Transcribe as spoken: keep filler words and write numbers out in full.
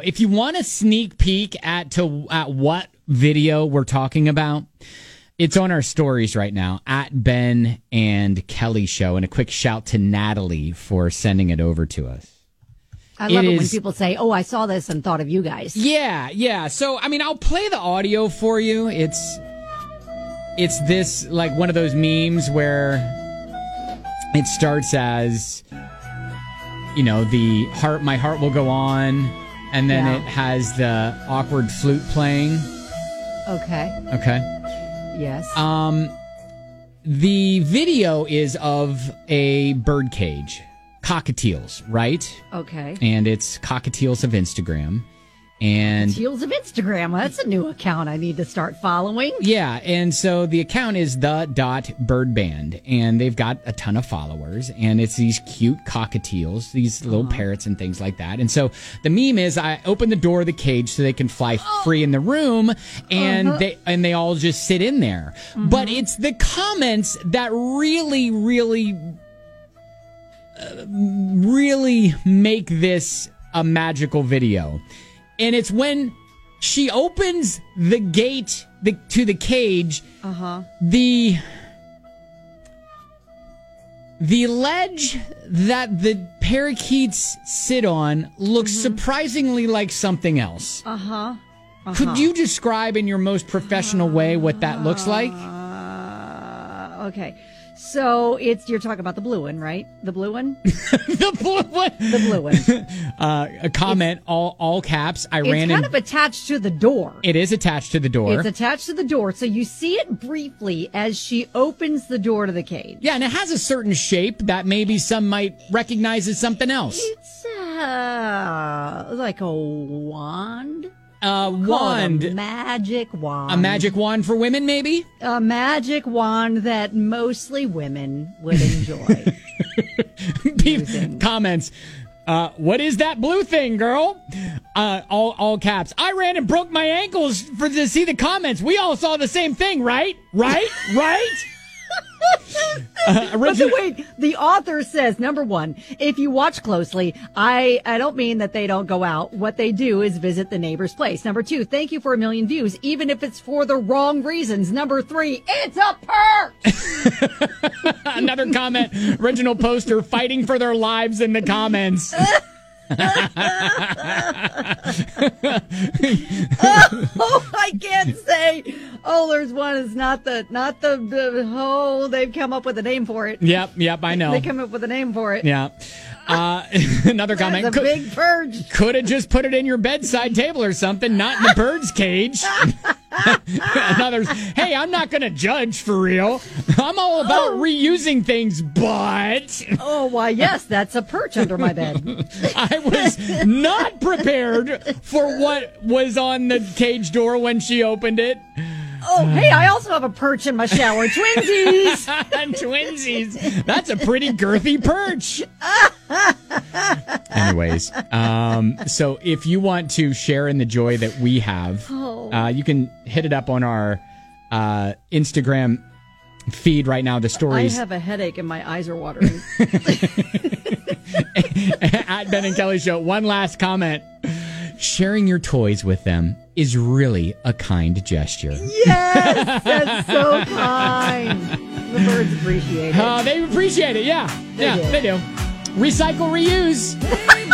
if you want a sneak peek at to at what video we're talking about, it's on our stories right now at Ben and Kelly Show. And a quick shout to Natalie for sending it over to us. I love it, it is, when people say, oh, I saw this and thought of you guys. Yeah, yeah. So, I mean, I'll play the audio for you. It's it's this, like, one of those memes where it starts as, you know, the heart, my heart will go on, and then Yeah. it has the awkward flute playing. Okay. Okay. Yes. Um, the video is of a bird cage. Cockatiels, right? Okay. And it's Cockatiels of Instagram. And Heels of Instagram. That's a new account I need to start following. yeah, and so the account is the dot bird band, and they've got a ton of followers, and it's these cute cockatiels, these little Uh-huh. parrots and things like that. And so the meme is I open the door of the cage so they can fly free in the room, and Uh-huh. they and they all just sit in there. But it's the comments that really, really, uh, really make this a magical video. And it's when she opens the gate the, to the cage, Uh-huh. the the ledge that the parakeets sit on looks surprisingly like something else. Uh-huh. Could you describe in your most professional way what that looks like? Uh, okay. So it's, you're talking about the blue one, right? The blue one? The blue one. The blue one. Uh, a comment, all all caps. I It's ran kind in. of attached to the door. It is attached to the door. It's attached to the door. So you see it briefly as she opens the door to the cage. Yeah, and it has a certain shape that maybe some might recognize as something else. It's uh, like a wand. A Call it wand. A magic wand. A magic wand for women, maybe? A magic wand that mostly women would enjoy. People, comments. Uh, what is that blue thing, girl? Uh, all, all caps. I ran and broke my ankles for to see the comments. We all saw the same thing, right? Right? Right? Uh, But original- the, wait, the author says, number one, if you watch closely, I, I don't mean that they don't go out. What they do is visit the neighbor's place. Number two, thank you for a million views, even if it's for the wrong reasons. Number three, it's a perch. Another comment. Original poster fighting for their lives in the comments. Oh, I can't say. Oh, there's one. It's not the, not the, the, oh, they've come up with a name for it. Yep, yep, I know. They come up with a name for it. Yeah. Uh, another comment. It's a Could- big purge. Could have just put it in your bedside table or something, not in the bird's cage. Another's, hey, I'm not going to judge for real. I'm all about Oh. reusing things, but Oh, why, yes, that's a perch under my bed. I was not prepared for what was on the cage door when she opened it. Oh, hey, I also have a perch in my shower. Twinsies. Twinsies. That's a pretty girthy perch. Anyways, um, so if you want to share in the joy that we have, Oh. uh, you can hit it up on our uh, Instagram feed right now. The I stories have a headache and my eyes are watering. at Ben and Kelly Show. One last comment. Sharing your toys with them is really a kind gesture. Yes, that's so kind. The birds appreciate it. Uh, they appreciate it, yeah. They yeah, do. they do. Recycle, reuse.